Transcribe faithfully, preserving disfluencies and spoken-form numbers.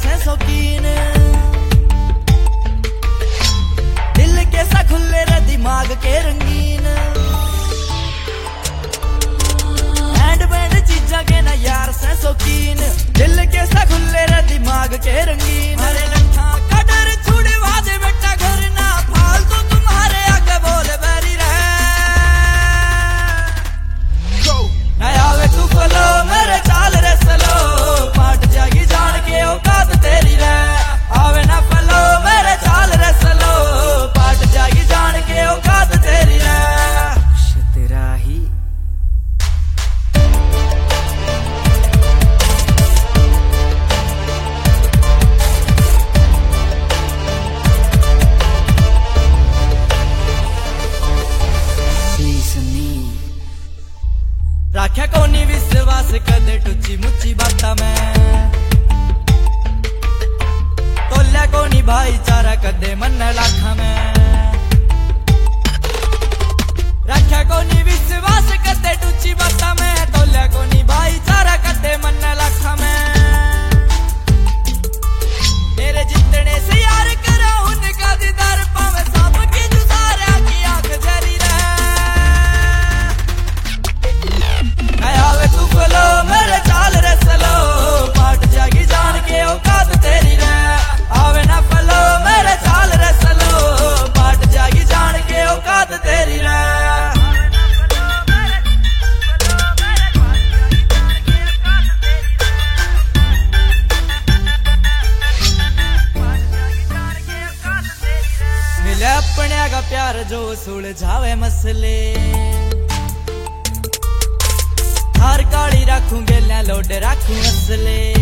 से शौकीन, दिल के सा खुले रे दिमाग के रंगीन, हैंड बैंड चीजा के ना यार से शौकीन, दिल के सा खुले रे दिमाग के रंगीन। अरे लट्ठा का डर छुड़वा दे बेटा घर ना फालतू तुम्हारे आगे बोल बैरी रहे। ना आवे तू फलो मेरे चाल रे सलो, पाट जागी जान के औकात तेरी रे। आवे ना फलो मेरे चाल रे सलो, पाट जागी जान के औकात तेरी रे। तेरा ही राख्या कोनी विश्वास कदे टुची मुची बाता में, तोल्या कोनी भाईचारा कदे मन लाखा में। राख्या कोनी विश्वास कदे टुची बाता में, तोल्या कोनी भाईचारा कदे मन लाखा में। तेरे जितने से यार करा उनका दीदार पावे, सबकी जुदारा की आंख जरी रहे। आवे तू फलो मेरे चाल रे सलो, पाट जागी जान के औकात तेरी रे। आवे ना फलो मेरे चाल रे सलो, पाट जागी जान के औकात तेरी रे। मिले अपने का प्यार जो सुलझावे मसले, हर काली रखूंगे लै लोड रखूं असले।